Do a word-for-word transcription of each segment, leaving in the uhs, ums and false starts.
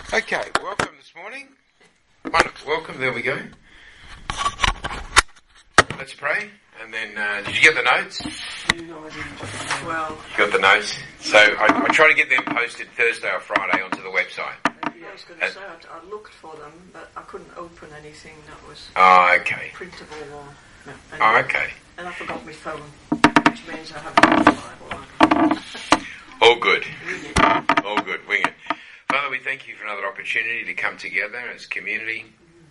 Okay, welcome this morning. Wonderful, welcome, there we go. Let's pray, and then, uh, did you get the notes? No, I didn't. Well, You got the notes? So I, I try to get them posted Thursday or Friday onto the website. I was going to say, I, I looked for them, but I couldn't open anything that was Oh, okay. printable or... No, Oh, anyway. okay. And I forgot my phone, which means I haven't got the Bible. All good. Read it. All good, wing it. Father, we thank you for another opportunity to come together as community,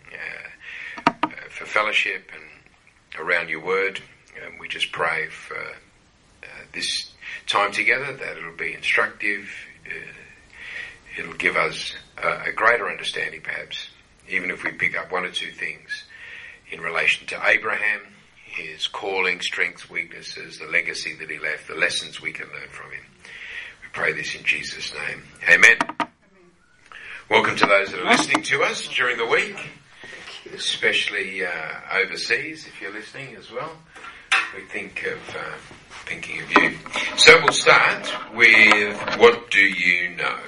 uh, uh, for fellowship and around your word. And we just pray for uh, this time together that it'll be instructive, uh, it'll give us a, a greater understanding perhaps, even if we pick up one or two things in relation to Abraham, his calling, strengths, weaknesses, the legacy that he left, the lessons we can learn from him. We pray this in Jesus' name. Amen. Welcome to those that are listening to us during the week, especially uh, overseas, if you're listening as well. We think of uh, thinking of you. So we'll start with, what do you know?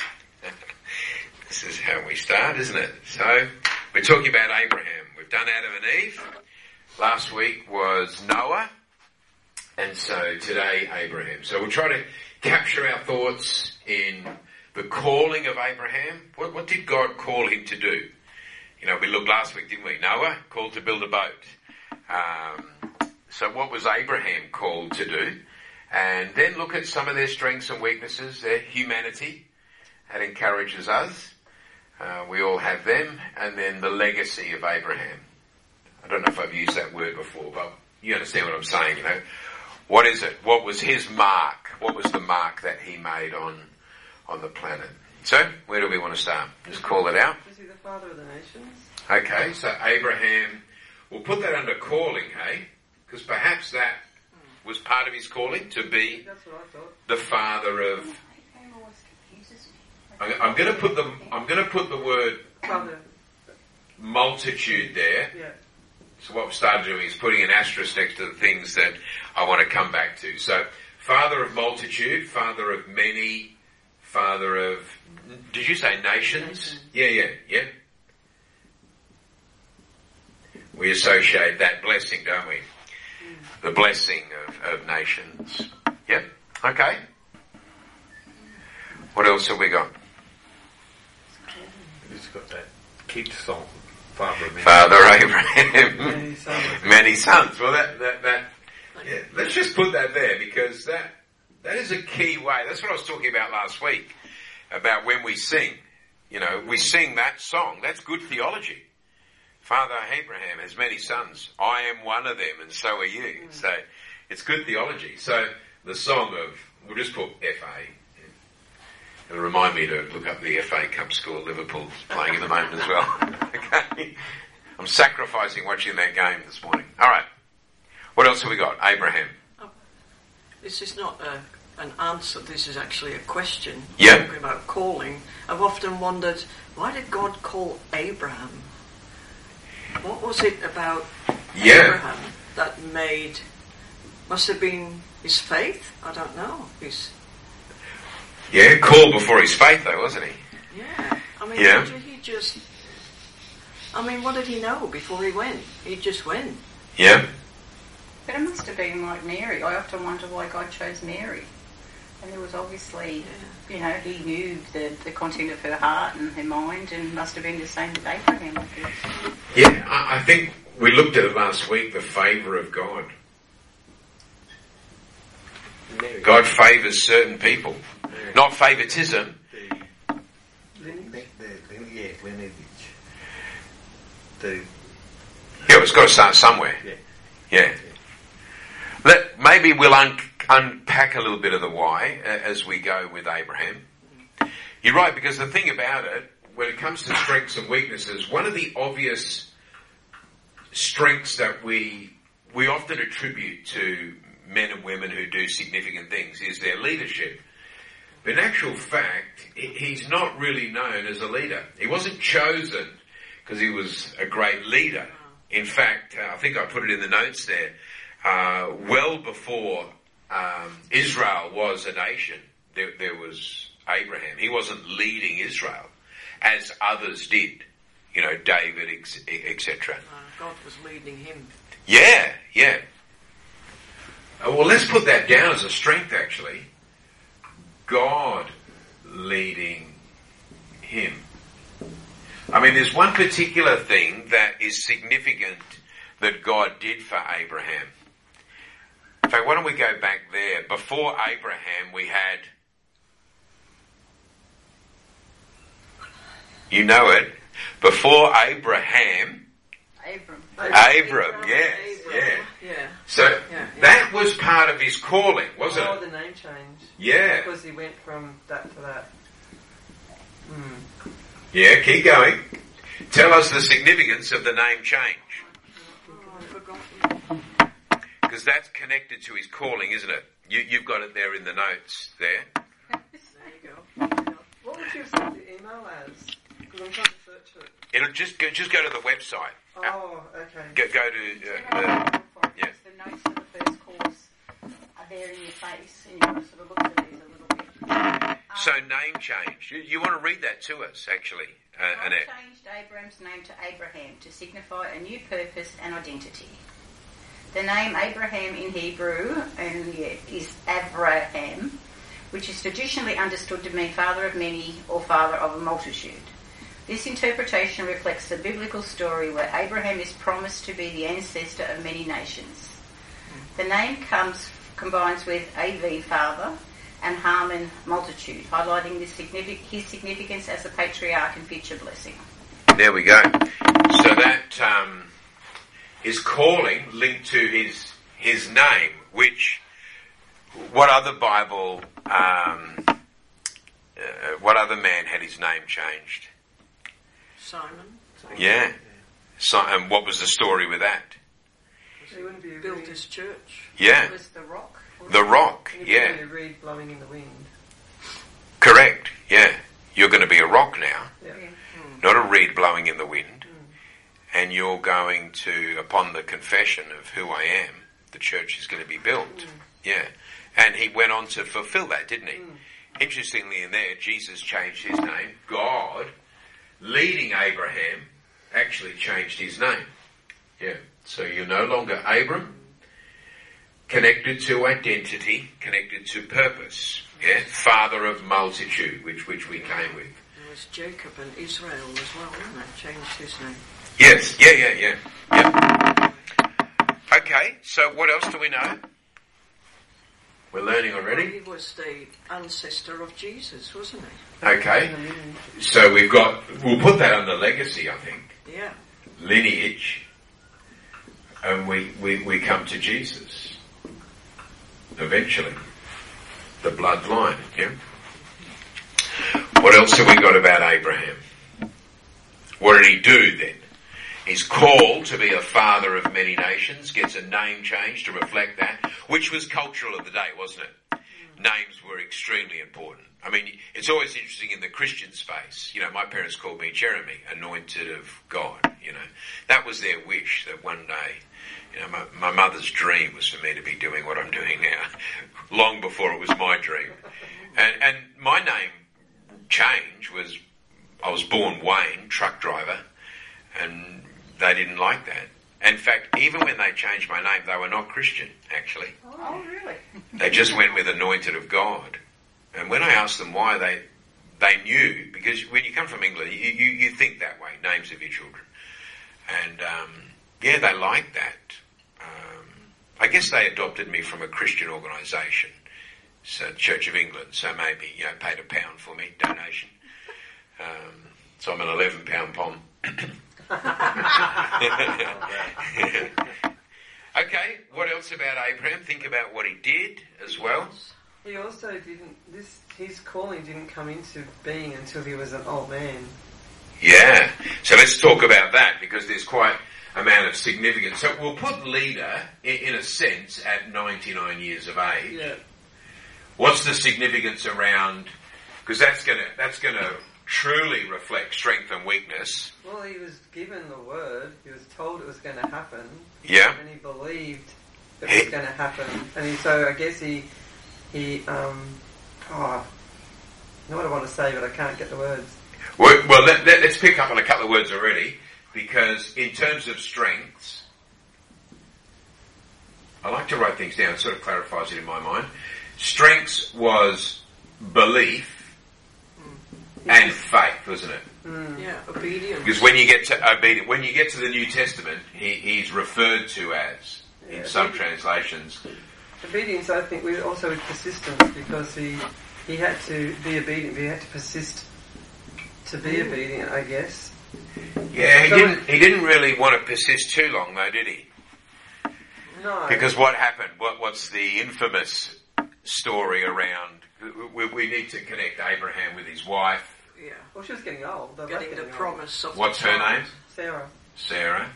This is how we start, isn't it? So we're talking about Abraham. We've done Adam and Eve. Last week was Noah. And so today, Abraham. So we'll try to capture our thoughts in the calling of Abraham. What, what did God call him to do? You know, we looked last week, didn't we? Noah called to build a boat. Um, so what was Abraham called to do? And then look at some of their strengths and weaknesses, their humanity. That encourages us. Uh, we all have them. And then the legacy of Abraham. I don't know if I've used that word before, but you understand what I'm saying, you know. What is it? What was his mark? What was the mark that he made on on the planet? So, where do we want to start? Just call it out. Is he the father of the nations? Okay, so Abraham, we'll put that under calling, hey? Because perhaps that was part of his calling, to be That's what I thought. the father of... I'm, I'm going to put the I'm going to put the word Father, multitude there. yeah. So what we've started doing is putting an asterisk next to the things that I want to come back to. So, father of multitude, father of many, father of, did you say nations? Nations. Yeah, yeah, yeah. We associate that blessing, don't we? Mm. The blessing of, of nations. Yep, okay. What else have we got? It's got that kid song. Father, Father Abraham, Many sons. many sons. Well, that that that. Yeah, let's just put that there, because that that is a key way. That's what I was talking about last week, about when we sing. You know, we sing that song. That's good theology. Father Abraham has many sons. I am one of them, and so are you. So it's good theology. So the song of, we'll just put F A. It'll remind me to look up the F A Cup score. Liverpool's playing at the moment as well. Okay. I'm sacrificing watching that game this morning. All right. What else have we got? Abraham. Oh, this is not a, an answer, this is actually a question. Yeah. Talking about calling. I've often wondered, why did God call Abraham? What was it about Yeah. Abraham that made... Must have been his faith? I don't know. His... Yeah, called before his faith though, wasn't he? Yeah. I mean, Yeah. did he just... I mean, what did he know before he went? He just went. Yeah. But it must have been like Mary. I often wonder why God chose Mary. And there was obviously, you know, he knew the, the content of her heart and her mind, and must have been the same with Abraham, I guess. Yeah, I, I think we looked at it last week, the favour of God. Mary. God favours certain people. Not favouritism. The, the, the, the, yeah, lineage. The, Yeah, it's got to start somewhere. yeah. Yeah. Let, maybe we'll un- unpack a little bit of the why uh, as we go with Abraham. You're right, because the thing about it, when it comes to strengths and weaknesses, one of the obvious strengths that we we often attribute to men and women who do significant things is their leadership. But in actual fact, he's not really known as a leader. He wasn't chosen because he was a great leader. In fact, uh, I think I put it in the notes there, uh, well before um, Israel was a nation, there, there was Abraham. He wasn't leading Israel as others did. You know, David, et cetera. Uh, God was leading him. Yeah, yeah. Uh, well, let's put that down as a strength, actually. God leading him. I mean, there's one particular thing that is significant that God did for Abraham. In fact, why don't we go back there? Before Abraham, we had... You know it. Before Abraham... Abram. Abram, yes, Abram. yeah. Yeah. So Yeah, yeah. that was part of his calling, wasn't Oh, it? the name change. Yeah. Because he went from that to that. Hmm. Yeah, keep going. Tell us the significance of the name change. Oh, I've forgotten. Because that's connected to his calling, isn't it? You, you've got it there in the notes there. There you go. What would you have sent the email as? Because I'm trying to search it. It'll just go, just go to the website. Oh, okay. Go, go to... Uh, the, yeah. The notes of the first course are there in your face, and you want to sort of look at these a little bit. So name change. You, you want to read that to us, actually, uh, God Annette. changed Abram's name to Abraham to signify a new purpose and identity. The name Abraham in Hebrew and yeah, is Avraham, which is traditionally understood to mean father of many or father of a multitude. This interpretation reflects the biblical story where Abraham is promised to be the ancestor of many nations. The name comes combines with A V, father, and Harmon, multitude, highlighting this signific- his significance as a patriarch and future blessing. There we go. So that um, is calling linked to his his name, which what other Bible, um, uh, what other man had his name changed? Simon. Yeah. So, and what was the story with that? So you wouldn't be Built read, his church. Yeah. It was the rock. The rock, you yeah. wouldn't be read blowing in the wind. Correct, yeah. You're going to be a rock now, Yeah. not a reed blowing in the wind. And you're going to, upon the confession of who I am, the church is going to be built. Mm. Yeah. And he went on to fulfill that, didn't he? Mm. Interestingly in there, Jesus changed his name. God, leading Abraham, actually changed his name. Yeah. So you're no longer Abram, connected to identity, connected to purpose. Yeah. Father of multitude, which which we came with. There was Jacob and Israel as well, wasn't it? Changed his name. Yes. Yeah. Yeah. Yeah. Yeah. Okay. So what else do we know? We're learning already. He was the ancestor of Jesus, wasn't he? Okay. So we've got. We'll put that on the legacy, I think. Yeah. Lineage. And we, we, we come to Jesus. Eventually. The bloodline, yeah? What else have we got about Abraham? What did he do then? He's called to be a father of many nations, gets a name change to reflect that, which was cultural of the day, wasn't it? Names were extremely important. I mean, it's always interesting in the Christian space. You know, my parents called me Jeremy, anointed of God, you know. That was their wish, that one day, you know, my, my mother's dream was for me to be doing what I'm doing now, long before it was my dream. And, and my name change was, I was born Wayne, truck driver, and they didn't like that. In fact, even when they changed my name, they were not Christian, actually. Oh, really? They just went with anointed of God. And when I asked them why, they they knew, because when you come from England, you, you, you think that way, names of your children. And, um, yeah, they liked that. Um, I guess they adopted me from a Christian organisation, so Church of England, so maybe, you know, paid a pound for me, donation. Um, so I'm an eleven pound pom. Okay, what else about Abraham? Think about what he did as well. He also didn't, this, his calling didn't come into being until he was an old man. Yeah, so let's talk about that, because there's quite a amount of significance. So we'll put leader, in, in a sense, at ninety-nine years of age. Yeah. What's the significance around, because that's going to that's going to truly reflect strength and weakness. Well, he was given the word, he was told it was going to happen. Yeah. And he believed it was going to happen. And he, so I guess he, he, um, oh, I know what I want to say, but I can't get the words. Well, well let, let, let's pick up on a couple of words already, because in terms of strengths, I like to write things down. It sort of clarifies it in my mind. Strengths was belief and faith, wasn't it? Mm. Yeah, obedience. Because when you get to obedience, when you get to the New Testament, he, he's referred to as, in yeah, some translations. Obedience, I think, we also with persistence, because he he had to be obedient. He had to persist to be mm. obedient, I guess. Yeah, he so didn't. He didn't really want to persist too long, though, did he? No. Because what happened? What, what's the infamous story around? We, we need to connect Abraham with his wife. Yeah. Well, she was getting old. They're getting the getting promise old. of. What's her name? Sarah. Sarah.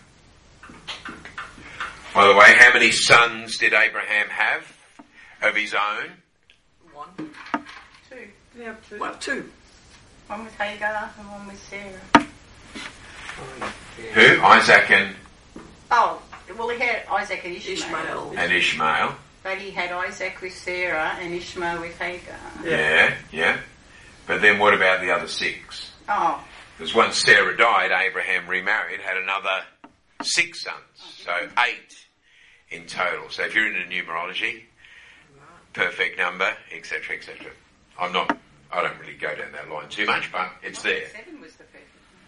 By the way, how many sons did Abraham have of his own? One. Two. Yeah, two. Well, two. One with Hagar and one with Sarah. Oh, yeah. Who? Isaac and... Oh, well, he had Isaac and Ishmael. Ishmael. And Ishmael. But he had Isaac with Sarah and Ishmael with Hagar. Yeah, yeah. yeah. But then what about the other six? Oh. Because once Sarah died, Abraham remarried, had another six sons. So eight in total. So if you're into numerology, perfect number, et cetera, et cetera. I'm not, I don't really go down that line too much, but it's there. Seven was the perfect.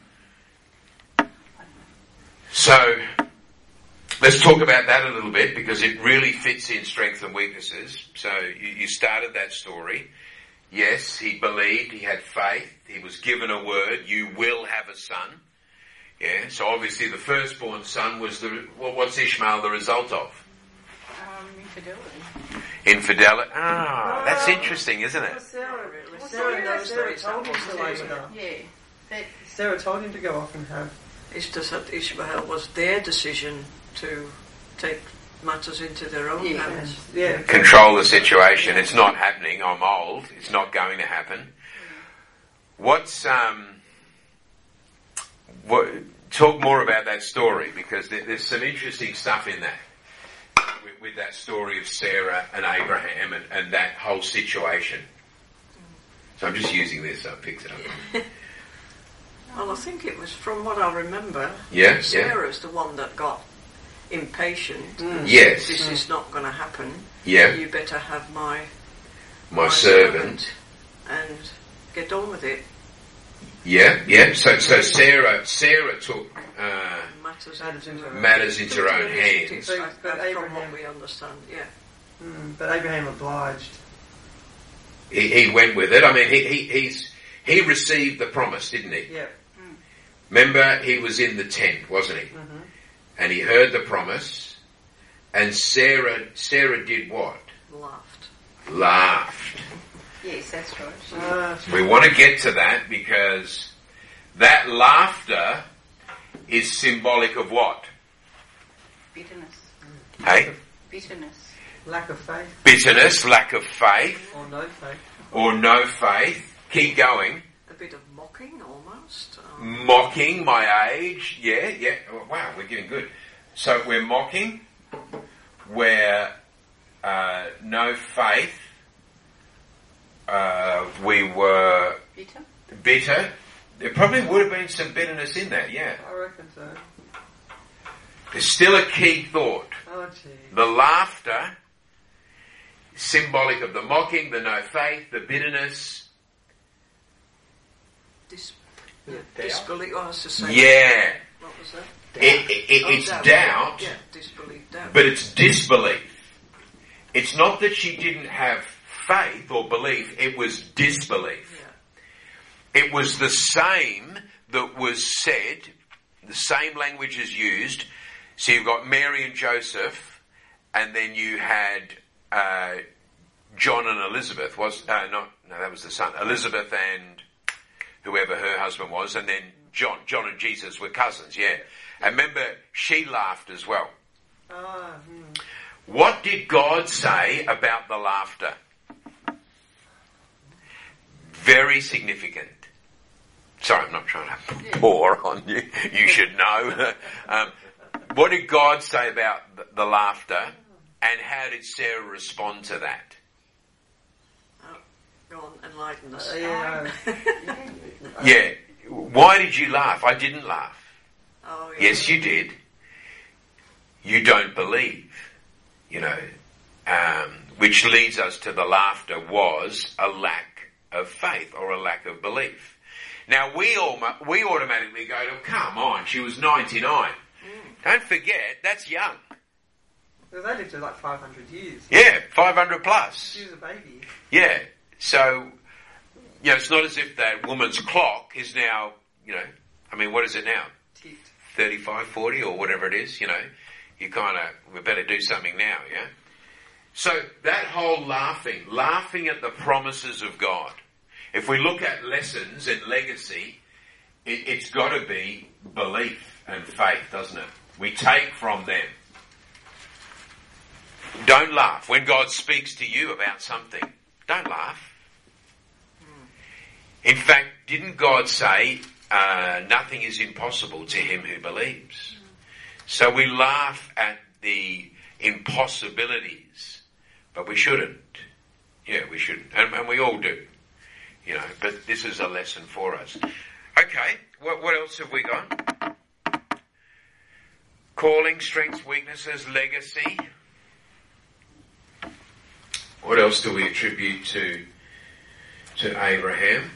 So, let's talk about that a little bit, because it really fits in strengths and weaknesses. So, you, you started that story. Yes, he believed, he had faith, he was given a word, you will have a son. Yeah, so obviously the firstborn son was the, well, what's Ishmael the result of? Um, infidelity. Infidelity. Ah, that's interesting, isn't it? Well, Sarah, Well, Sarah, knows Sarah, that told him to lay with her. Yeah. That, Sarah told him to go off and have. It's just that Ishmael was their decision to take matters into their own Yeah. hands. Yeah. Control the situation. It's not happening. I'm old. It's not going to happen. What's um? What? Talk more about that story, because there, there's some interesting stuff in that. With, with that story of Sarah and Abraham and, and that whole situation. So I'm just using this. So I picked it up. Well, I think it was, from what I remember, Yeah, yeah. Sarah's the one that got impatient. Mm. Yes. This is not going to happen. Yeah. You better have my My servant. and get on with it. Yeah, yeah. So, so Sarah, Sarah took uh, Matters Matters into her matters into her own hands. But, But but from Abraham- what we understand, yeah. Mm, but Abraham obliged. He, he went with it. I mean, he, he he's he received the promise, didn't he? Yeah. Remember, he was in the tent, wasn't he? Mm-hmm. And he heard the promise. And Sarah, Sarah did what? Laughed. Laughed. yes, that's right. She, Uh, We want to get to that, because that laughter is symbolic of what? bitterness. Hey? Bitterness. lack of faith Bitterness, lack of faith, or no faith. or no faith. Keep going. A bit of mocking, almost. Mm. Um, Mocking my age. Yeah, yeah. Oh, wow, we're getting good. So we're mocking. We're uh, no faith. Uh, we were Bitter. bitter. There probably would have been some bitterness in that, yeah. I reckon so. There's still a key thought. Oh, gee. The laughter, symbolic of the mocking, the no faith, the bitterness. dis- Yeah, disbelief, I was to say. Yeah. What was that? It, it, it, Oh, it's doubt, Yeah, disbelief, doubt. but it's disbelief. It's not that she didn't have faith or belief, it was disbelief. Yeah. It was the same that was said, the same language is used. So you've got Mary and Joseph, and then you had uh, John and Elizabeth. Was uh, not no, that was the son. Elizabeth and whoever her husband was, and then John. John and Jesus were cousins. Yeah, and remember she laughed as well. Ah, hmm. What did God say about the laughter? Very significant. Sorry, I'm not trying to pour on you. You should know. um, what did God say about the, the laughter, and how did Sarah respond to that? Oh, go on, enlighten us. Uh, yeah. Yeah, Why did you laugh? I didn't laugh. Oh, yeah. Yes, you did. You don't believe, you know, um, which leads us to the laughter was a lack of faith or a lack of belief. Now, we all, we automatically go to, come on, she was ninety-nine. Mm. Don't forget, that's young. Well, they lived to like five hundred years. Yeah, five hundred plus. She was a baby. Yeah, so, you know, it's not as if that woman's clock is now, you know, I mean, what is it now? Ticked. thirty-five, forty or whatever it is, you know. You kind of, we better do something now, yeah? So that whole laughing, laughing at the promises of God. If we look at lessons and legacy, it, it's got to be belief and faith, doesn't it? We take from them. Don't laugh. When God speaks to you about something, don't laugh. In fact, didn't God say, uh, nothing is impossible to him who believes? So we laugh at the impossibilities, but we shouldn't. Yeah, we shouldn't. And, and we all do. You know, but this is a lesson for us. Okay, what, what else have we got? Calling, strengths, weaknesses, legacy. What else do we attribute to to Abraham?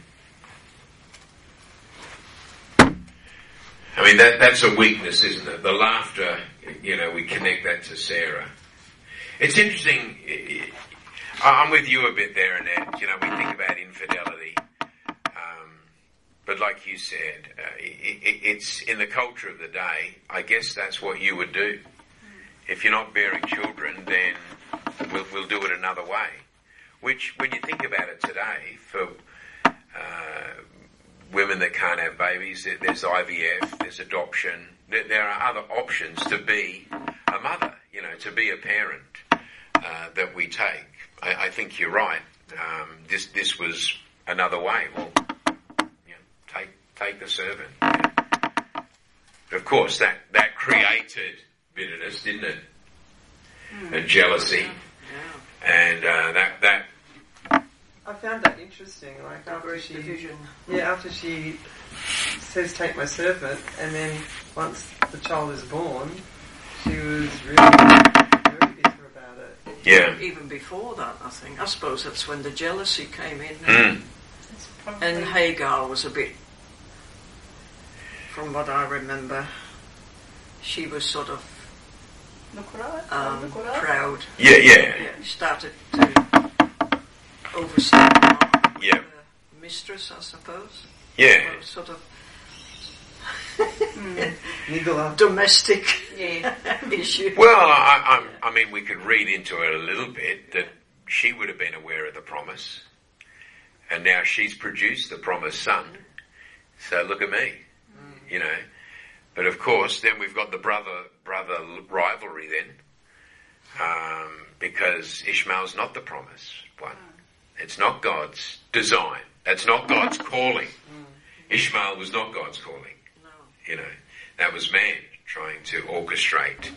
I mean, that that's a weakness, isn't it? The laughter, you know, we connect that to Sarah. It's interesting. I'm with you a bit there, Annette. You know, we think about infidelity. Um, but like you said, uh, it, it, it's in the culture of the day, I guess that's what you would do. If you're not bearing children, then we'll, we'll do it another way. Which, when you think about it today, for uh, women that can't have babies, there's I V F, there's adoption. There, there are other options to be a mother, you know, to be a parent uh, that we take. I, I think you're right. Um, this this was another way. Well, you know, take take the servant. But of course, that, that created bitterness, didn't it? Mm. And jealousy, yeah. and uh, that that. I found that interesting. Like after she, division. yeah, after she says, "Take my servant," and then once the child is born, she was really very bitter about it. Yeah. Even before that, I think. I suppose that's when the jealousy came in. Mm. And Hagar was a bit, from what I remember, she was sort of um, Look what I, proud. Yeah, yeah. Yeah, she started to oversee her yeah. mistress, I suppose. Yeah. Or sort of mm. domestic yeah. issue. Well, I, I, I mean, we could read into it a little bit that she would have been aware of the promise, and now she's produced the promised son. So look at me, mm. you know. But of course, then we've got the brother brother rivalry then, um, because Ishmael's not the promised one. It's not God's design. That's not God's calling. Ishmael was not God's calling. No. You know, that was man trying to orchestrate.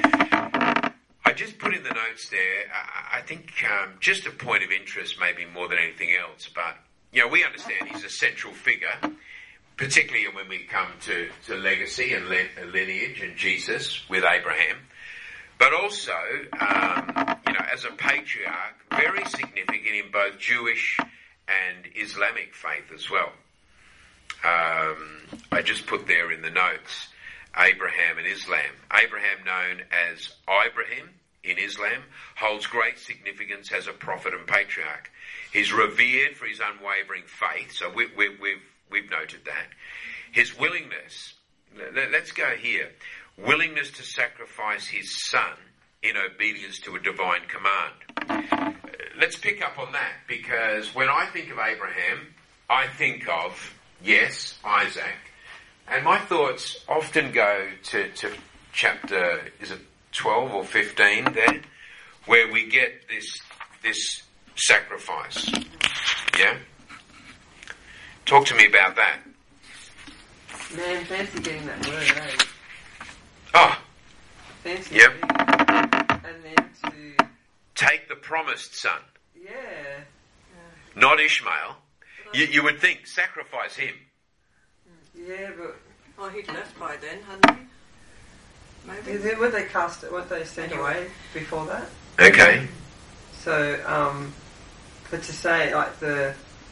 I just put in the notes there, I, I think um, just a point of interest maybe more than anything else, but, you know, we understand he's a central figure, particularly when we come to, to legacy and le- lineage and Jesus with Abraham. But also, um, you know, as a patriarch, very significant in both Jewish and Islamic faith as well. Um, I just put there in the notes, Abraham and Islam. Abraham, known as Ibrahim in Islam, holds great significance as a prophet and patriarch. He's revered for his unwavering faith, so we, we, we've, we've noted that. His willingness, let, let's go here, willingness to sacrifice his son in obedience to a divine command. Let's pick up on that, because when I think of Abraham, I think of, yes, Isaac, and my thoughts often go to, to chapter, is it twelve or fifteen there, where we get this this sacrifice. Yeah? Talk to me about that. Man, fancy getting that word, eh? Oh. Fancy. Yep. And then to... Take the promised son. Yeah. Not Ishmael. You, you would think, sacrifice him. Yeah. he'd left by then, hadn't he? Maybe. Yeah, weren't they cast? Weren't they sent Anyway. away before that? Okay. So, um, but to say like the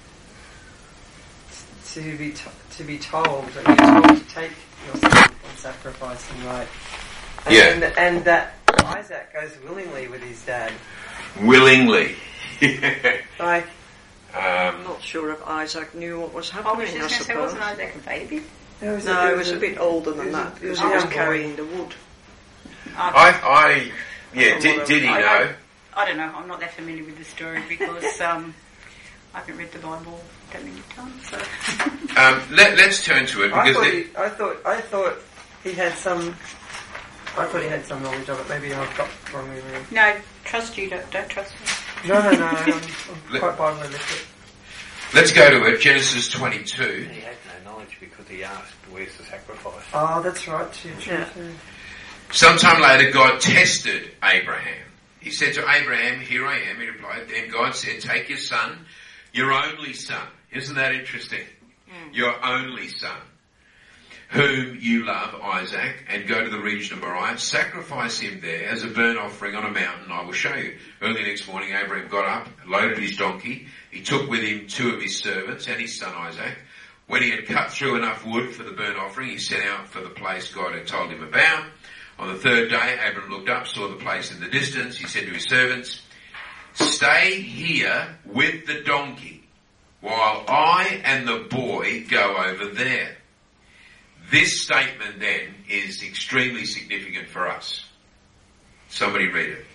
to be t- to be told that you're told to take your son and sacrifice him, right? And, Yeah. and, and that Isaac goes willingly with his dad. Willingly. Like, I'm um, not sure if Isaac knew what was I was happening, just I going to say, suppose. wasn't Isaac a baby? it was No, it it was a bit older it than was a- that, it because was he a was young boy. carrying the wood. I, I, yeah, did, did he I, know? I, I don't know. I'm not that familiar with the story because um, I haven't read the Bible that many times. So. Um, let, let's turn to it I because thought, the- he, I thought I thought he had some. I thought he had some knowledge of it. Maybe I've got wrong memory. No, trust you. Don't, don't trust me. No, no, no. I'm, I'm Let- quite Bible literate. let's go to it. Genesis twenty-two. He had no knowledge because he asked, where's the sacrifice? Oh, that's right. True, true, Yeah. true. Sometime later, God tested Abraham. He said to Abraham, "Here I am." He replied. Then God said, "Take your son, your only son." Isn't that interesting? Your only son, whom you love, Isaac, and go to the region of Moriah, sacrifice him there as a burnt offering on a mountain I will show you. Early next morning, Abraham got up, loaded his donkey. He took with him two of his servants and his son Isaac. When he had cut through enough wood for the burnt offering, he set out for the place God had told him about. On the third day, Abraham looked up, saw the place in the distance. He said to his servants, "Stay here with the donkey, while I and the boy go over there." This statement then is extremely significant for us. Somebody read it.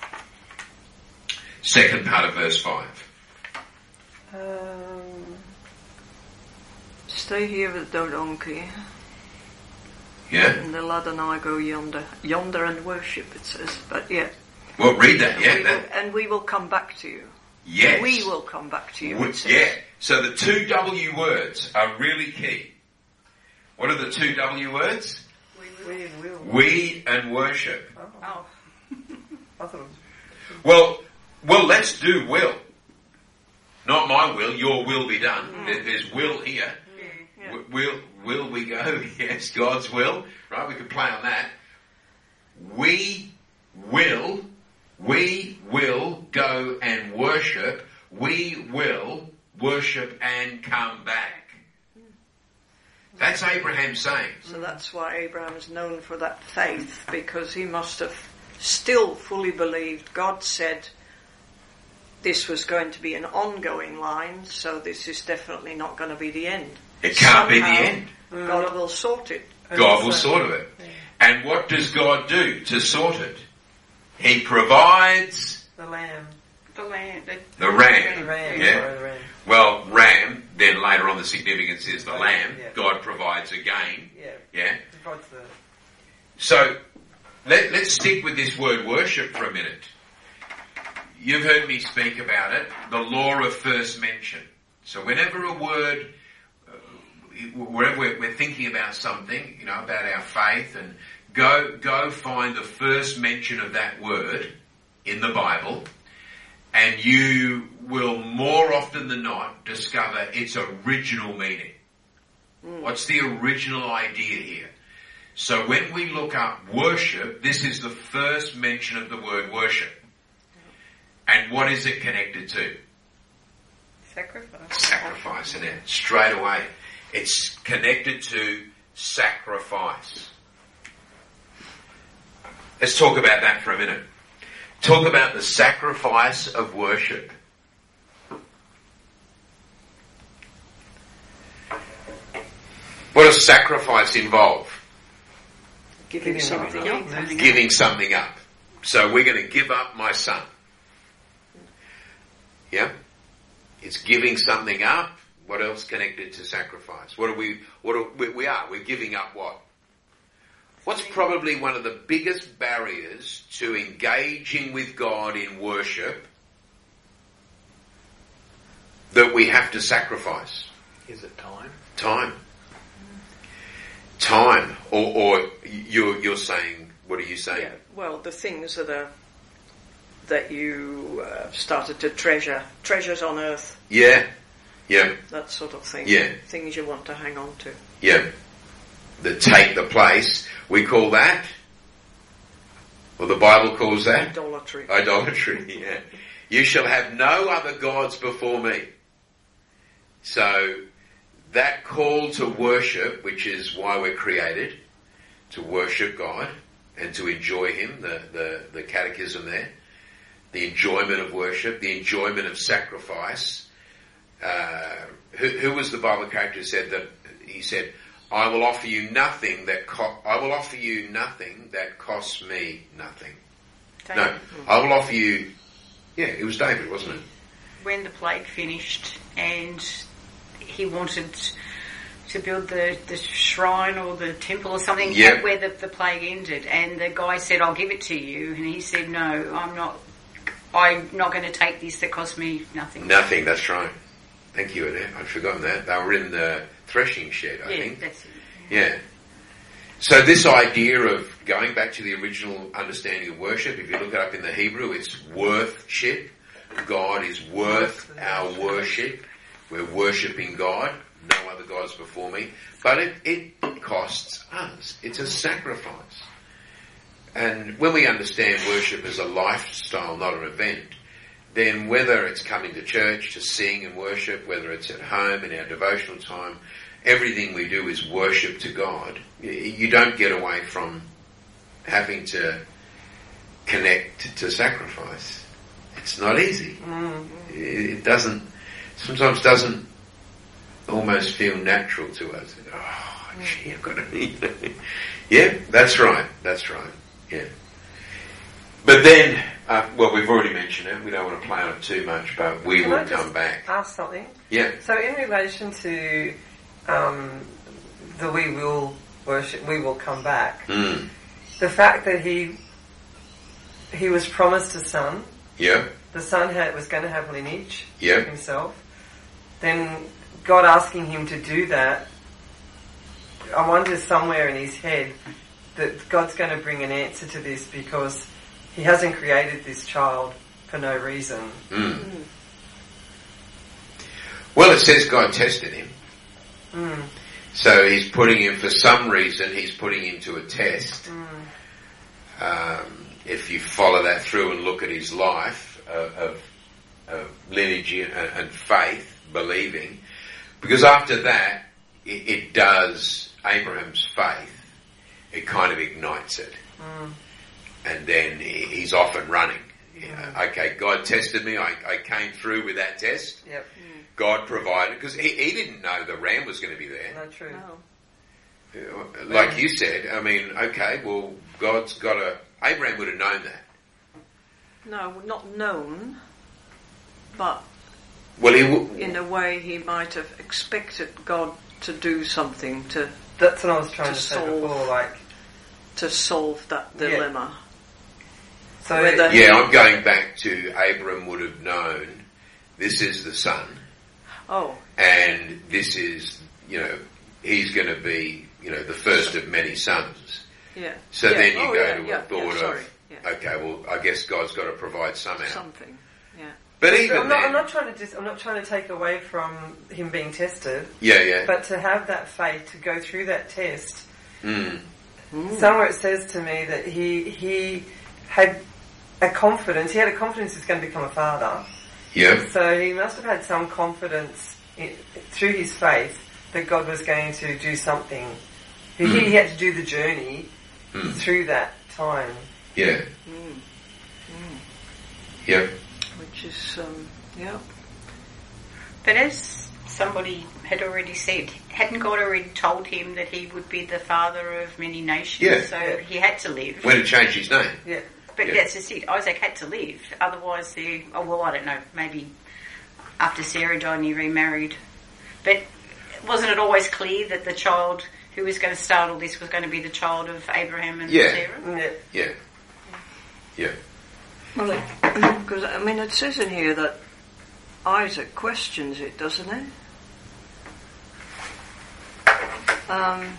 Second part of verse five. Um, Stay here with the donkey, Yeah? and the lad and I go yonder. Yonder and worship, it says. But yeah. Well, read that, And yeah? we That, will, and we will come back to you. yes. We will come back to you, We- it says. yeah. So the two W words are really key. What are the two W words? we and will. We and worship. Oh, Oh, I thought it was. Well, well, let's do will. Not my will, your will be done. There- There's will here. Yeah. W- Will, will we go? Yes, God's will. Right, we can play on that. We will, we will go and worship. We will worship and come back. That's Abraham saying. So that's why Abraham is known for that faith, because he must have still fully believed. God said this was going to be an ongoing line, so this is definitely not going to be the end. It can't be the Somehow, end. God will sort it. God will sort of it. And what does God do to sort it? He provides The lamb. the land. The, the ram. The ram. Yeah. Sorry, the ram. Well, ram, then later on the significance is the lamb. Yeah. God provides again. Yeah. Yeah. Provides the. So, let, let's stick with this word worship for a minute. You've heard me speak about it, the law of first mention. So whenever a word, uh, wherever we're, we're thinking about something, you know, about our faith, and go, go find the first mention of that word in the Bible, and you will more often than not discover its original meaning. What's the original idea here? So when we look up worship, this is the first mention of the word worship. And what is it connected to? sacrifice. Sacrifice, isn't it? Straight away. It's connected to sacrifice. Let's talk about that for a minute. Talk about the sacrifice of worship. What does sacrifice involve? Giving something up. Giving something up. So we're going to give up my son. Yeah? It's giving something up. What else connected to sacrifice? What are we, what are, we, we are, we're giving up what? What's probably one of the biggest barriers to engaging with God in worship that we have to sacrifice? Is it time? Time. Time. Or, or you're, you're saying, what are you saying? Yeah, well, the things that are that you uh, started to treasure, treasures on earth, Yeah. Yeah. that sort of thing. Yeah. Things you want to hang on to. Yeah. that take the place, we call that, or the Bible calls that, Idolatry. Idolatry, yeah. You shall have no other gods before me. So that call to worship, which is why we're created, to worship God and to enjoy Him, the, the, the catechism there, the enjoyment of worship, the enjoyment of sacrifice. Uh, who, who was the Bible character who said that? He said, I will offer you nothing that co- I will offer you nothing that costs me nothing. David. No, I will offer you. Yeah, it was David, wasn't it? When the plague finished and he wanted to build the, the shrine or the temple or something, Yep. where the, the plague ended, and the guy said, I'll give it to you, and he said, no, I'm not I'm not going to take this that cost me nothing. Nothing, that's right. Thank you, Annette. I'd forgotten that. They were in the threshing shed, I yeah, think. that's it. Yeah. So this idea of going back to the original understanding of worship, if you look it up in the Hebrew, it's worthship. God is worth our worship. We're worshipping God. No other gods before me. But it, it costs us. It's a sacrifice. And when we understand worship as a lifestyle, not an event, then whether it's coming to church to sing and worship, whether it's at home in our devotional time, everything we do is worship to God. You don't get away from having to connect to sacrifice. It's not easy. Mm. It doesn't, sometimes doesn't almost feel natural to us. Oh, gee, I've got to... Yeah, that's right, that's right, yeah. But then, uh, well, we've already mentioned it, we don't want to play on it too much, but we Can will I just come back. ask something? Yeah. So in relation to um, the we will worship, we will come back, Mm. the fact that he he was promised a son, Yeah, the son had, was going to have lineage yeah, himself, then God asking him to do that, I wonder somewhere in his head that God's going to bring an answer to this because he hasn't created this child for no reason. mm. Well, it says God tested him. Mm. So he's putting him, for some reason, he's putting him to a test. Mm. Um, if you follow that through and look at his life of, of, of lineage and, and faith, believing, because after that, it, it does Abraham's faith. It kind of ignites it. Mm. And then he, he's off and running. Yeah, okay, God tested me. I, I came through with that test. Yep. God provided, because he, he didn't know the ram was going to be there. No, true. No. Like you said, I mean, okay, well, God's got a... Abraham would have known that. No, not known, but Well, he w- in a way he might have expected God to do something to That's what I was trying to, To say solve. before, like, to solve that Yeah. dilemma. so Whether- Yeah, I'm going back to Abram would have known this is the son, Oh, and this is, you know, he's going to be, you know, the first of many sons. yeah. So Yeah. then you Oh, go yeah, to yeah, a thought yeah, sorry. of, Yeah. okay, well, I guess God's got to provide somehow. Something. Yeah. But even I'm not, then, I'm not trying to dis- I'm not trying to take away from him being tested, yeah, yeah, but to have that faith to go through that test. mm, Somewhere it says to me that he he had a confidence. He had a confidence he's going to become a father. yeah, So he must have had some confidence in, through his faith that God was going to do something. He, Mm. he had to do the journey mm, through that time. yeah, Mm. yeah, Which is, um, yeah. But as somebody had already said, hadn't God already told him that he would be the father of many nations? Yeah. So Yeah. he had to live. when it changed his name. Yeah. But Yeah. that's just it. Isaac had to live. Otherwise, the oh well, I don't know. Maybe after Sarah died and he remarried. But wasn't it always clear that the child who was going to start all this was going to be the child of Abraham and Yeah. Sarah? Yeah. Yeah, yeah, Well, because I mean, it says in here that Isaac questions it, doesn't it? Um,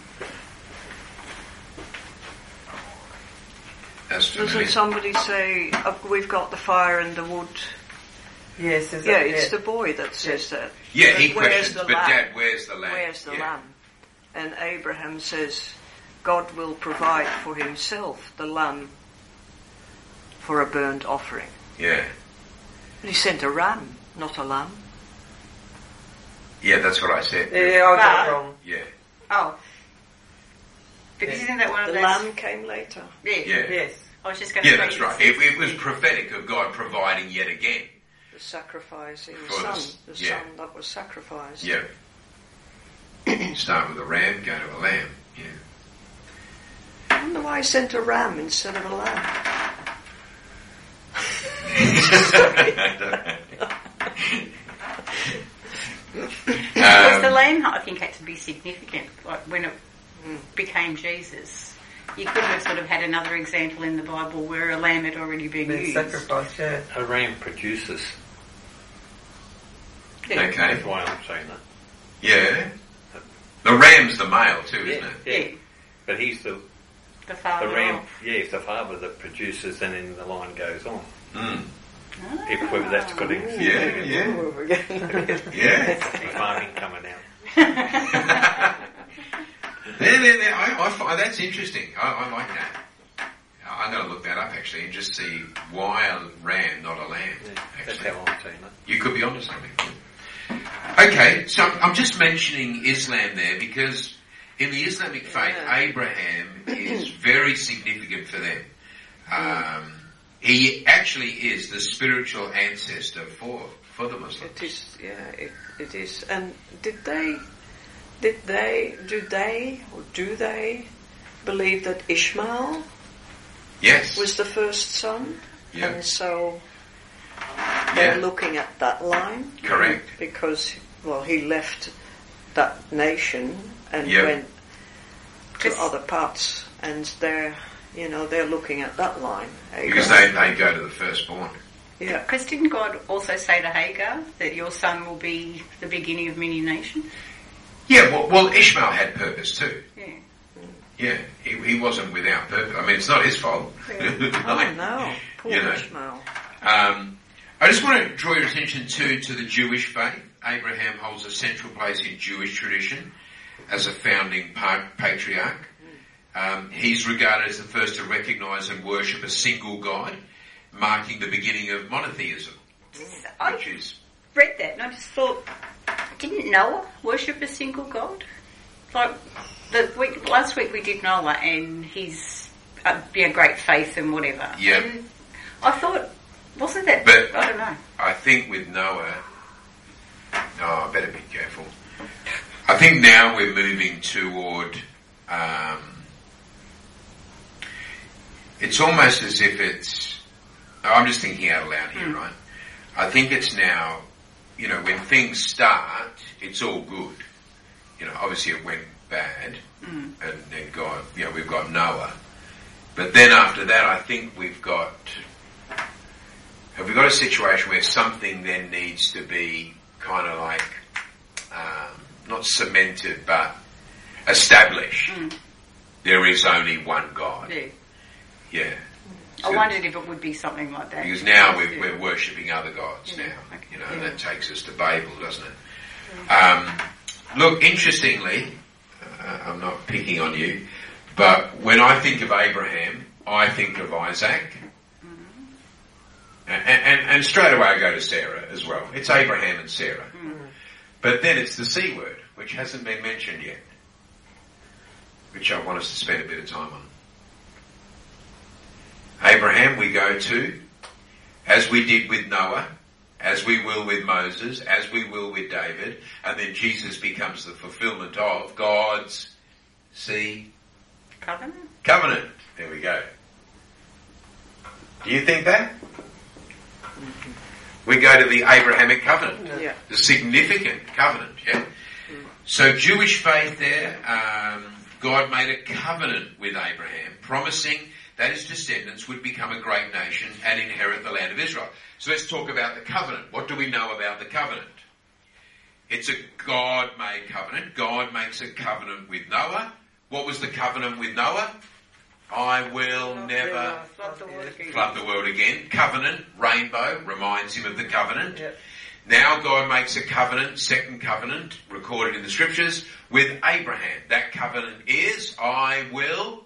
as to doesn't me. somebody say, oh, "We've got the fire and the wood"? Yeah, it says Yeah, that, it's yeah. the boy that says that. Yeah, he But where's questions, the but lamb? Dad, where's the lamb? Where's the yeah. lamb? and Abraham says God will provide for himself the lamb for a burnt offering. Yeah. But he sent a ram, not a lamb. Yeah, that's what I said. Yeah, I got But- it wrong. Yeah. Oh. Because isn't that one of The those... lamb came later. Yeah. Yeah. Yes. I was just going to Yeah, say... that's right. It, it was prophetic of God providing yet again. The sacrificing For son, this, the yeah. son that was sacrificed. Yeah. Start with a ram, go to a lamb. Yeah. I wonder why he sent a ram instead of a lamb. Because the um, lamb, I think, had to be significant. Like when it became Jesus, you couldn't have sort of had another example in the Bible where a lamb had already been Been used. sacrificed, yeah. A ram produces. Yeah. okay. That's why I'm saying that. Yeah. The ram's the male too, isn't it? Yeah. But he's the The father. the ram. of- Yeah, he's the father that produces, and then the line goes on. Mm. Ah. If whether that's got any Yeah, yeah. Ooh, again. Yeah. farming coming out. There, there, there. I, I find that's interesting. I, I like that. I'm going to look that up actually and just see why a ram, not a lamb. Yeah, that's Actually, how I'm saying that. you could be onto something. Okay, so I'm I'm just mentioning Islam there because in the Islamic faith, Yeah. Abraham is very significant for them. Um, he actually is the spiritual ancestor for for the Muslims. It is, yeah, it, it is. And did they, did they, do they, or do they believe that Ishmael Yes. was the first son? Yeah. And so they're Yeah. looking at that line? Correct. Because, well, he left that nation and Yeah. went to Because- other parts, and they're, you know, they're looking at that line. Because they, they go to the firstborn. Yeah. Because didn't God also say to Hagar that your son will be the beginning of many nations? Yeah, well, well Ishmael had purpose too. Yeah. Yeah, he, he wasn't without purpose. I mean, it's not his fault. Oh no, poor You know. Ishmael. Um, I just want to draw your attention to, to the Jewish faith. Abraham holds a central place in Jewish tradition as a founding pa- patriarch. Um, he's regarded as the first to recognise and worship a single God, marking the beginning of monotheism, I which is... read that and I just thought, didn't Noah worship a single God? Like, the week, last week we did Noah and his uh, yeah, great faith and whatever. Yeah. And I thought, wasn't that, But- I don't know. I think with Noah... Oh, I better be careful. I think now we're moving toward... Um, it's almost as if it's... I'm just thinking out loud here, Mm. right? I think it's now, you know, when things start, it's all good. You know, obviously it went bad, Mm. and then God, you know, we've got Noah. But then after that, I think we've got... Have we got a situation where something then needs to be kind of like, um, not cemented, but established? Mm. There is only one God. Yeah. Yeah. I So- wondered if it would be something like that. because now we're, Yeah. we're worshipping other gods Yeah, now, okay. you know, Yeah. and that takes us to Babel, doesn't it? Um, look, interestingly, uh, I'm not picking on you, but when I think of Abraham, I think of Isaac, and, and, and straight away I go to Sarah as well. It's Abraham and Sarah. But then it's the C word, which hasn't been mentioned yet, which I want us to spend a bit of time on. Abraham we go to, as we did with Noah, as we will with Moses, as we will with David, and then Jesus becomes the fulfillment of God's, see, Covenant? covenant. There we go. Do you think that? We go to the Abrahamic covenant, Yeah. the significant covenant, yeah? So Jewish faith there, um, God made a covenant with Abraham, promising that his descendants would become a great nation and inherit the land of Israel. So let's talk about the covenant. What do we know about the covenant? It's a God-made covenant. God makes a covenant with Noah. What was the covenant with Noah? I will never Flood the world again. flood the world again. Covenant, rainbow, reminds him of the covenant. Yep. Now God makes a covenant, second covenant, recorded in the scriptures, with Abraham. That covenant is, I will...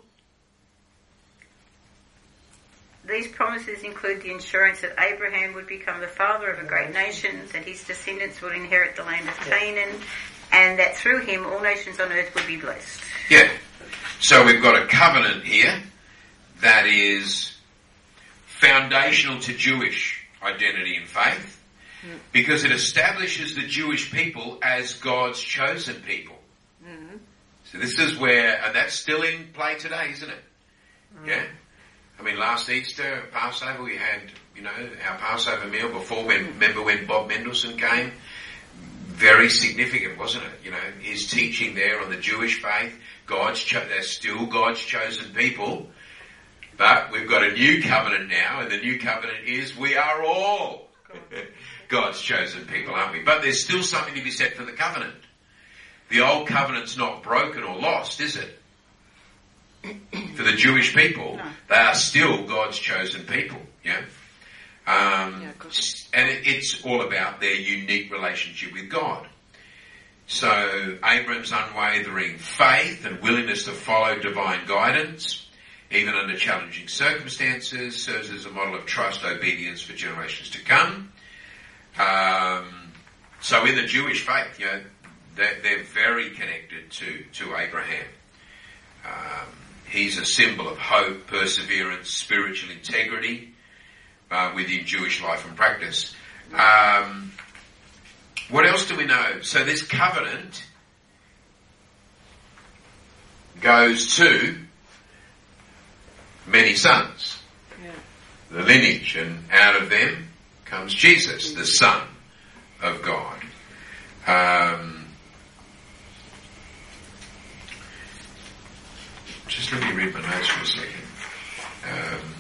These promises include the assurance that Abraham would become the father of a great nation, that his descendants would inherit the land of Canaan, and that through him all nations on earth would be blessed. Yeah. So we've got a covenant here that is foundational to Jewish identity and faith, because it establishes the Jewish people as God's chosen people. Mm-hmm. So this is where, and that's still in play today, isn't it? Mm-hmm. Yeah. I mean, last Easter, Passover, we had, you know, our Passover meal before, when, remember when Bob Mendelsohn came? Very significant, wasn't it? You know, his teaching there on the Jewish faith, God's cho- they're still God's chosen people, but we've got a new covenant now, and the new covenant is we are all God's chosen people, aren't we? But there's still something to be said for the covenant. The old covenant's not broken or lost, is it? For the Jewish people, no. They are still God's chosen people, yeah? Um, yeah, and it, it's all about their unique relationship with God. So Abraham's unwavering faith and willingness to follow divine guidance, even under challenging circumstances, serves as a model of trust, obedience for generations to come. Um, so in the Jewish faith, you know, they're, they're very connected to, to Abraham. Um, he's a symbol of hope, perseverance, spiritual integrity uh, within Jewish life and practice. Um, what else do we know? So this covenant goes to many sons, yeah. The lineage, and out of them comes Jesus, the Son of God. Um, just let me read my notes for a second. Um,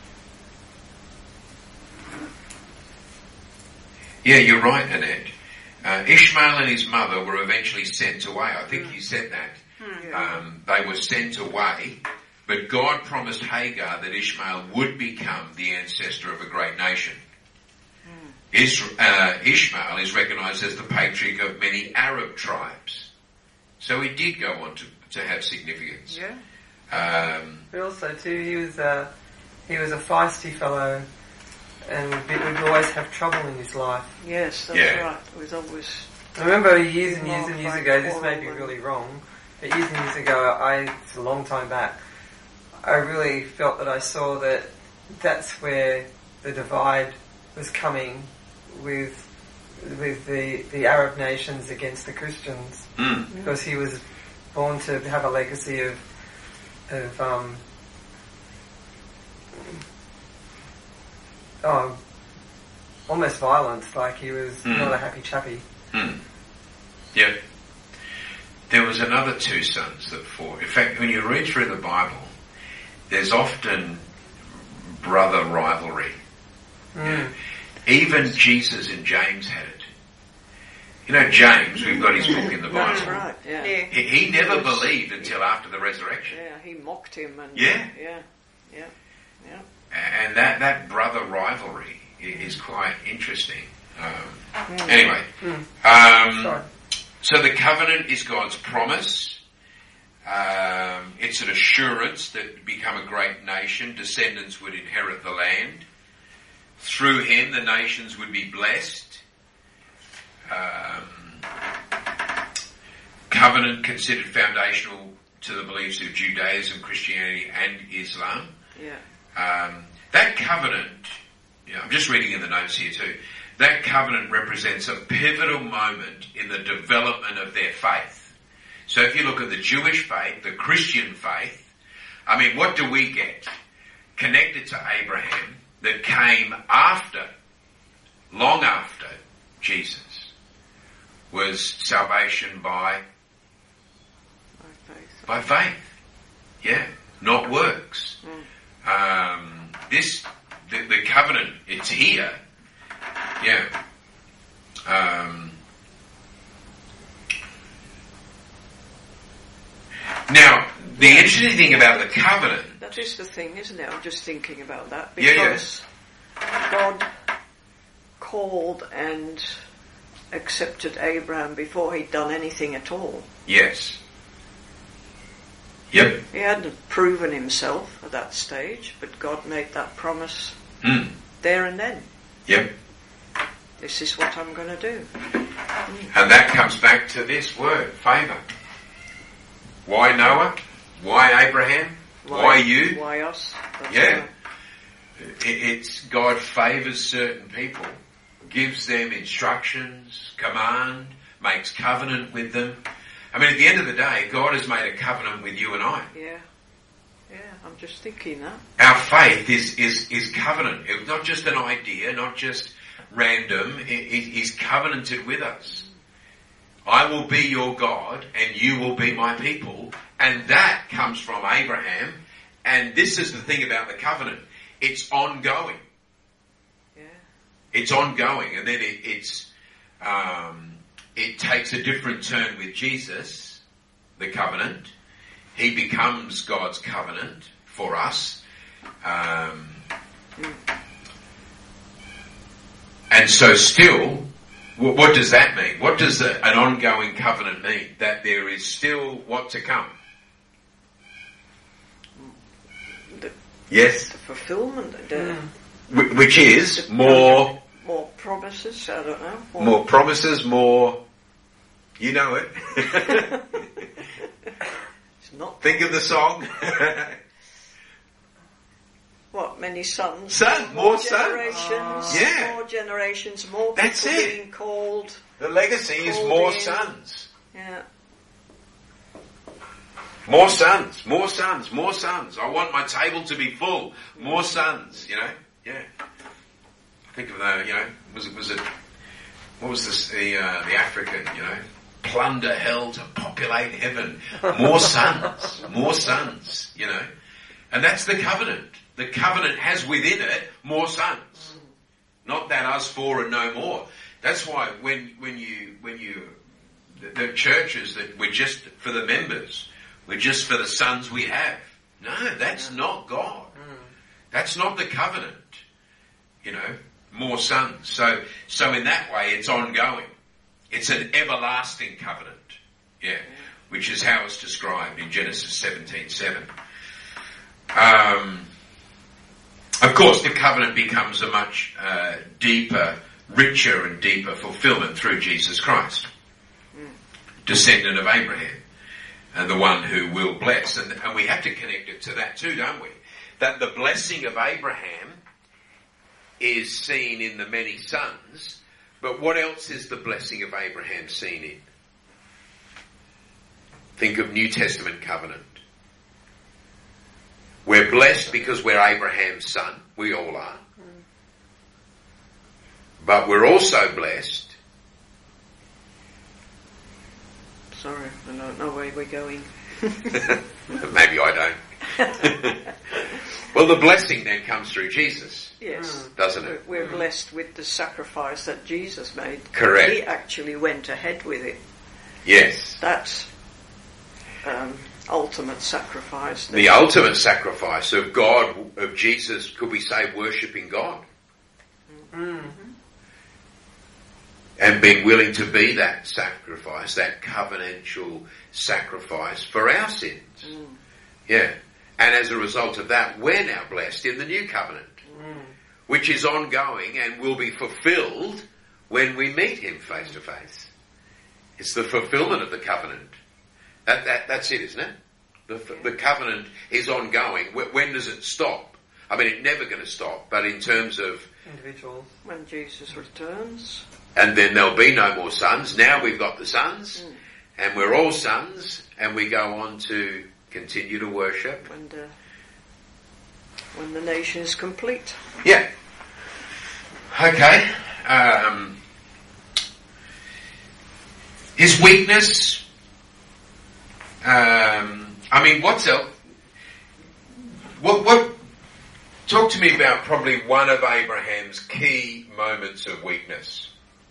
yeah, you're right, Annette. Uh, Ishmael and his mother were eventually sent away. I think you said that. Um, they were sent away, but God promised Hagar that Ishmael would become the ancestor of a great nation. Israel, uh, Ishmael is recognised as the patriarch of many Arab tribes. So he did go on to, to have significance. Yeah. Um, but also too, he was a, he was a feisty fellow, and would always have trouble in his life. Yes, that's yeah. right. It was always... I remember years and years and years ago, this may be really wrong, but years and years ago, I, it's a long time back, I really felt that I saw that that's where the divide was coming with with the, the Arab nations against the Christians, mm. because he was born to have a legacy of of um, oh, almost violence, like he was mm. not a happy chappy. Mm. Yeah. There was another two sons that fought. In fact, when you read through the Bible, there's often brother rivalry. Mm. Yeah. Even Jesus and James had it. You know, James, we've got his book in the Bible. That's right, yeah. yeah. He, he never believed until after the resurrection. Yeah, he mocked him. And yeah. Yeah, yeah, yeah. And that, that brother rivalry is quite interesting. Um, mm. Anyway, mm. um, so the covenant is God's promise. Um, it's an assurance that to become a great nation, descendants would inherit the land. Through him, the nations would be blessed. Um, covenant considered foundational to the beliefs of Judaism, Christianity, and Islam. Yeah. Um, that covenant, you know, I'm just reading in the notes here too. That covenant represents a pivotal moment in the development of their faith. So if you look at the Jewish faith, the Christian faith, I mean, what do we get? Connected to Abraham, that came after, long after Jesus, was salvation by By faith. by faith. Yeah, not works. Mm. Um, this the, the covenant, it's here. Yeah. Um, now, the interesting thing about the covenant... That is the thing, isn't it? I'm just thinking about that. Yeah, Because yeah. God called and accepted Abraham before he'd done anything at all. Yes. Yep. He hadn't proven himself at that stage, but God made that promise Mm. there and then. Yep. This is what I'm going to do. And that comes back to this word, favour. Why Noah? Why Abraham? Why, Why you? Why us? That's Yeah. right. It, it's God favours certain people, gives them instructions, command, makes covenant with them. I mean, at the end of the day, God has made a covenant with you and I. Yeah. Yeah, I'm just thinking that. Our faith is, is, is covenant. It's not just an idea, not just random. It, it, he's covenanted with us. I will be your God and you will be my people. And that comes from Abraham. And this is the thing about the covenant. It's ongoing. Yeah. It's ongoing. And then it, it's, um, it takes a different turn with Jesus, the covenant. He becomes God's covenant for us. Um, and so still, what, what does that mean? What does a, an ongoing covenant mean? That there is still what to come? The, Yes. the fulfillment. The, Wh- Which is more, More promises, I don't know. More, more promises, more, you know it. It's not Think of the song. what, many sons? Son, more sons. generations. Yeah. More generations, more That's people it. being called. The legacy is Called more in. sons. Yeah. More sons, more sons, more sons. I want my table to be full. More sons, you know? Yeah. Think of the, you know, was it, was it, what was this, the, uh, the African, you know? Plunder hell to populate heaven. More sons, more sons, you know? And that's the covenant. The covenant has within it more sons. Not that us four and no more. That's why when, when you, when you, the, the churches that we're just for the members, we're just for the sons we have. No, that's not God. That's not the covenant. You know, more sons. So, so in that way, it's ongoing. It's an everlasting covenant. Yeah, which is how it's described in Genesis seventeen seven. Um, of course, the covenant becomes a much uh, deeper, richer and deeper fulfillment through Jesus Christ, descendant of Abraham, and the one who will bless. And, and we have to connect it to that too, don't we? That the blessing of Abraham is seen in the many sons, but what else is the blessing of Abraham seen in? Think of New Testament covenant. We're blessed because we're Abraham's son. We all are. But we're also blessed. Sorry, I don't know where we're going. Maybe I don't. Well, the blessing then comes through Jesus. Yes. Doesn't it? We're we're blessed with the sacrifice that Jesus made. Correct. He actually went ahead with it. Yes. That's um, ultimate sacrifice. The ultimate sacrifice of God, of Jesus, could we say worshipping God? Mm. And being willing to be that sacrifice, that covenantal sacrifice for our sins. Mm. Yeah. And as a result of that, we're now blessed in the new covenant, Mm. which is ongoing and will be fulfilled when we meet him face to face. It's the fulfillment of the covenant. That, that, that's it, isn't it? The, the covenant is ongoing. When does it stop? I mean, it's never going to stop, but in terms of... Individuals. When Jesus returns. And then there'll be no more sons. Now we've got the sons, mm. and we're all sons, and we go on to continue to worship. When the, when the nation is complete. Yeah. Okay. Um, his weakness... Um, I mean, what's else? What, what, talk to me about probably one of Abraham's key moments of weakness.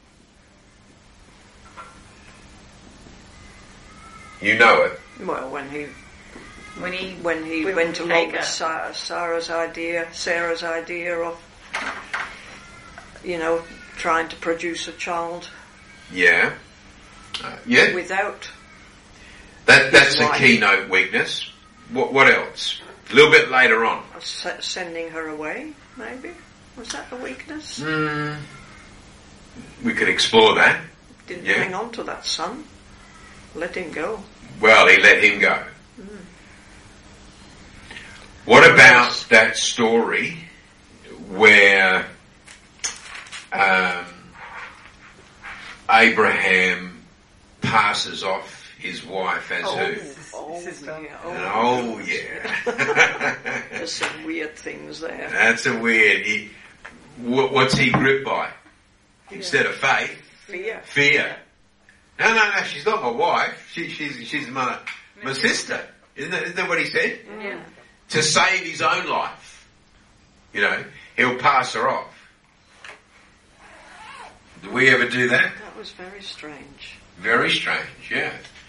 You know it. Well, when he When he when he with went along Hagar. with Sa- Sarah's idea, Sarah's idea of, you know, trying to produce a child Yeah. Uh, yeah. Without That that's his a wife. keynote weakness. What what else? A little bit later on. se- sending her away, maybe? Was that a weakness? Mm, we could explore that. Didn't Yeah. hang on to that son. Let him go. Well, he let him go. What about that story where um, Abraham passes off his wife as who? Oh, Sister. yeah. Oh, yeah. There's some weird things there. That's a weird. He, wh- what's he gripped by? Instead of faith, Fear. fear. No, no, no. She's not my wife. She, she's she's my my sister. Isn't that, isn't that what he said? Yeah. To save his own life, you know, he'll pass her off. Do we ever do that? That was very strange. Very strange. Yeah.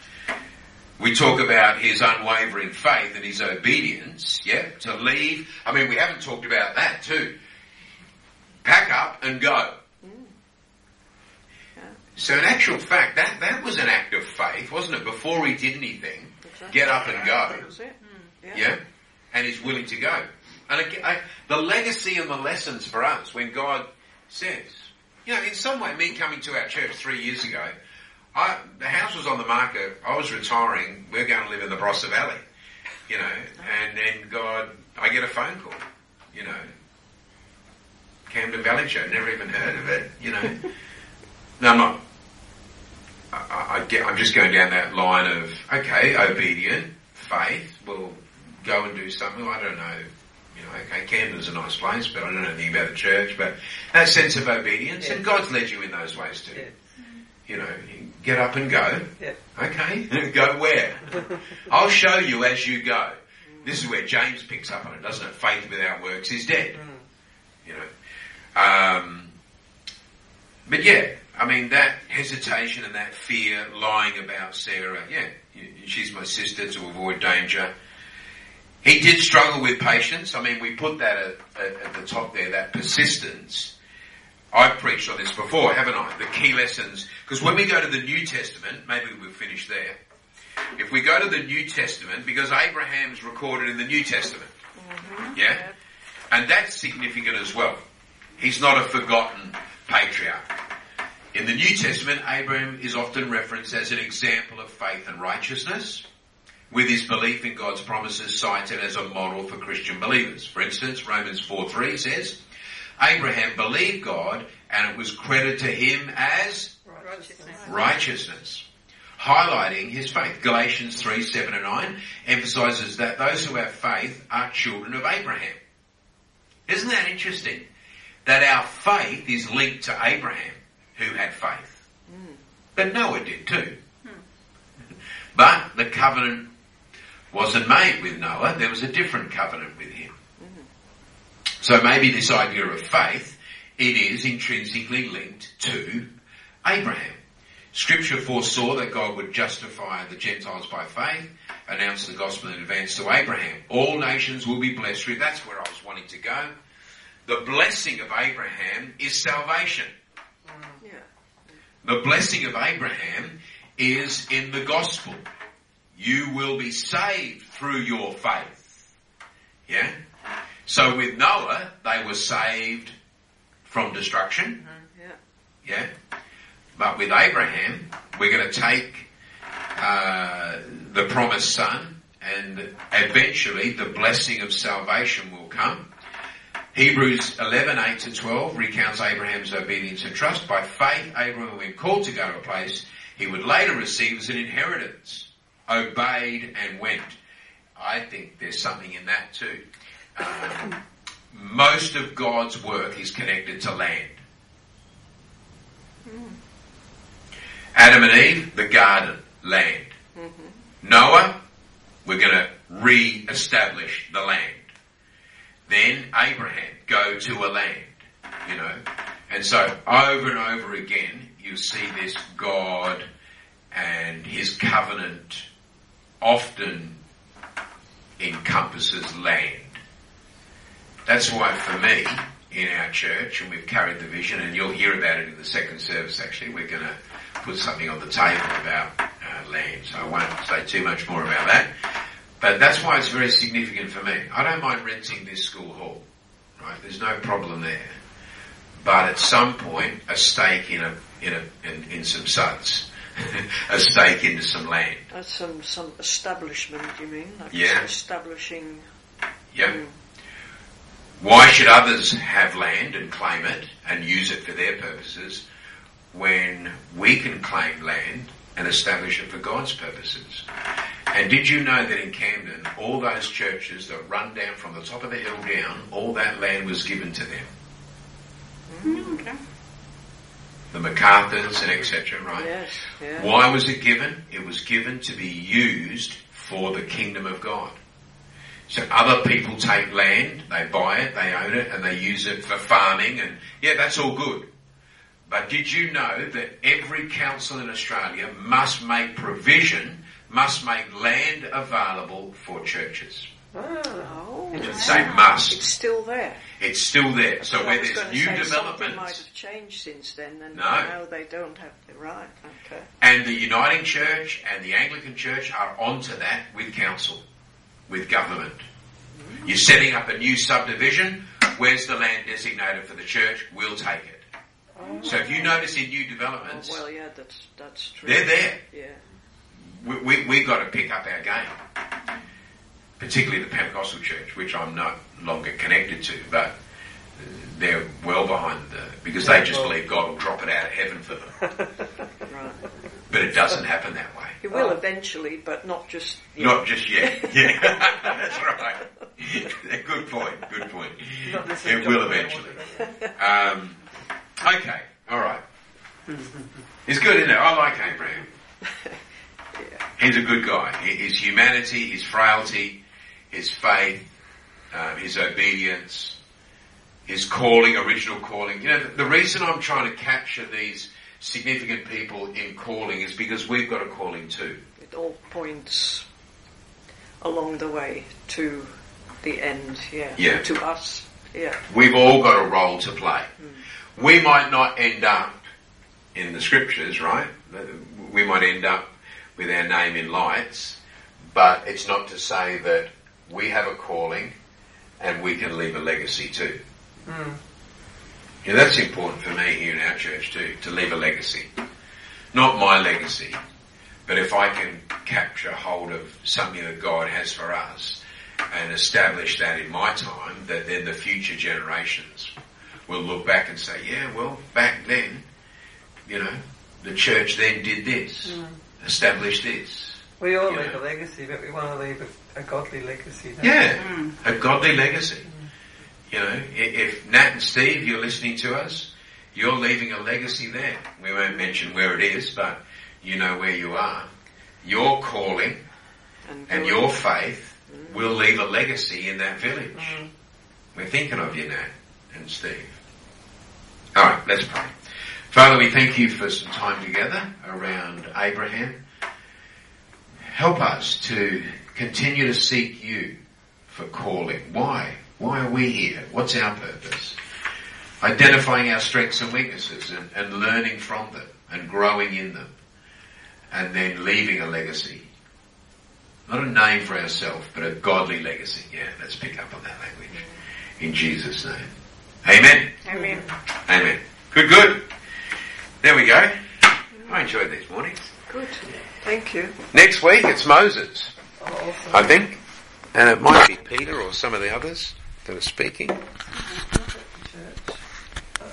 We talk about his unwavering faith and his obedience, yeah, to leave. I mean, we haven't talked about that too. Pack up and go. Mm. Yeah. So in actual fact, that, that was an act of faith, wasn't it? Before he did anything, Exactly. get up and go, That was it. Yeah. yeah, and he's willing to go. And again, I, the legacy and the lessons for us when God says, you know, in some way, me coming to our church three years ago, I, the house was on the market. I was retiring. We're going to live in the Barossa Valley, you know. And then God, I get a phone call, you know, Camden Valley Church. Never even heard of it, you know. No, I'm not. I, I, I get, I'm just going down that line of okay, obedient, faith. Well, go and do something. I don't know. You know, okay, Camden's a nice place, but I don't know anything about the church. But that sense of obedience, Yeah. and God's led you in those ways too. Yeah. You know, you get up and go. Yeah. Okay, go where? I'll show you as you go. This is where James picks up on it, doesn't it? Faith without works is dead. You know. Um, but yeah, I mean, that hesitation and that fear, lying about Sarah, yeah, she's my sister to avoid danger. He did struggle with patience. I mean, we put that at, at, at the top there, that persistence. I've preached on this before, haven't I? The key lessons. Because when we go to the New Testament, maybe we'll finish there. If we go to the New Testament, because Abraham's recorded in the New Testament. Mm-hmm. Yeah? And that's significant as well. He's not a forgotten patriarch. In the New Testament, Abraham is often referenced as an example of faith and righteousness, with his belief in God's promises cited as a model for Christian believers. For instance, Romans four three says, Abraham believed God and it was credited to him as Righteousness. righteousness, highlighting his faith. Galatians three seven and nine emphasises that those who have faith are children of Abraham. Isn't that interesting? That our faith is linked to Abraham, who had faith. Mm. But Noah did too. But the covenant wasn't made with Noah. There was a different covenant with him. So maybe this idea of faith, it is intrinsically linked to Abraham. Scripture foresaw that God would justify the Gentiles by faith, announce the gospel in advance to Abraham. All nations will be blessed through. That's where I was wanting to go. The blessing of Abraham is salvation. Yeah. The blessing of Abraham is in the gospel. You will be saved through your faith. Yeah? So with Noah, they were saved from destruction. Yeah. Yeah? But with Abraham, we're going to take uh, the promised son, and eventually the blessing of salvation will come. Hebrews eleven eight to twelve recounts Abraham's obedience and trust. By faith, Abraham, when called to go to a place he would later receive as an inheritance, obeyed and went. I think there's something in that too. Um, most of God's work is connected to land. Mm. Adam and Eve, the garden, land. Mm-hmm. Noah, we're going to re-establish the land. Then Abraham, go to a land, you know. And so over and over again, you see this God and his covenant often encompasses land. That's why for me, in our church, and we've carried the vision, and you'll hear about it in the second service actually, we're going to put something on the table about uh, land, so I won't say too much more about that. But that's why it's very significant for me. I don't mind renting this school hall, right? There's no problem there. But at some point, a stake in a in a in, in some suds, a stake into some land. Uh, some some establishment, you mean? Like Yeah. Establishing. Yep. Mm. Why should others have land and claim it and use it for their purposes when we can claim land and establish it for God's purposes? And did you know that in Camden, all those churches that run down from the top of the hill down, all that land was given to them? Mm, okay. The MacArthurs and et cetera, right? Yes, yeah. Why was it given? It was given to be used for the kingdom of God. So other people take land, they buy it, they own it, and they use it for farming, and yeah, that's all good. But did you know that every council in Australia must make provision, must make land available for churches? Oh, It's say must. it's still there. It's still there. So I where was there's going to new say something might developments, have changed since then, and No. now they don't have the right. Okay. and the Uniting Church and the Anglican Church are onto that with council, with government. You're setting up a new subdivision. Where's the land designated for the church? We'll take it. So if you notice in new Oh, developments, well, yeah, that's that's true. they're there. Yeah. We, we, we've got to pick up our game. Particularly the Pentecostal Church, which I'm no longer connected to, but they're well behind the, because they just believe God will drop it out of heaven for them. Right. But it doesn't happen that way. It will eventually, but not just yet. Not just yet. Yeah, that's right. Good point. Good point. Not necessarily It will John eventually. Um, okay. All right. It's good, isn't it? I like Abraham. Yeah. He's a good guy. His humanity, his frailty, his faith, uh, his obedience, his calling, original calling. You know, the, the reason I'm trying to capture these significant people in calling is because we've got a calling too. It all points along the way to the end, yeah. Yeah. To us, yeah. We've all got a role to play. We might not end up in the scriptures, right? We might end up with our name in lights, but it's not to say that we have a calling and we can leave a legacy too. Mm. Yeah, that's important for me here in our church too, to leave a legacy. Not my legacy, but if I can capture hold of something that God has for us and establish that in my time, that then the future generations will look back and say, yeah, well, back then, you know, the church then did this, mm. established this. We all You leave know. a legacy, but we want to leave a, a godly legacy. don't Yeah, Mm. a godly legacy. You know, i- if Nat and Steve, you're listening to us, you're leaving a legacy there. We won't mention where it is, but you know where you are. Your calling And, and going- your faith will leave a legacy in that village. Mm. We're thinking of you, Nat and Steve. All right, let's pray. Father, we thank you for some time together around Abraham. Help us to continue to seek you for calling. Why? Why are we here? What's our purpose? Identifying our strengths and weaknesses and, and learning from them and growing in them. And then leaving a legacy. Not a name for ourselves, but a godly legacy. Yeah, let's pick up on that language. In Jesus' name. Amen. Amen. Amen. Good, good. There we go. I enjoyed these mornings. Good. Thank you. Next week it's Moses, Oh, awesome. I think. And it might be Peter or some of the others that are speaking.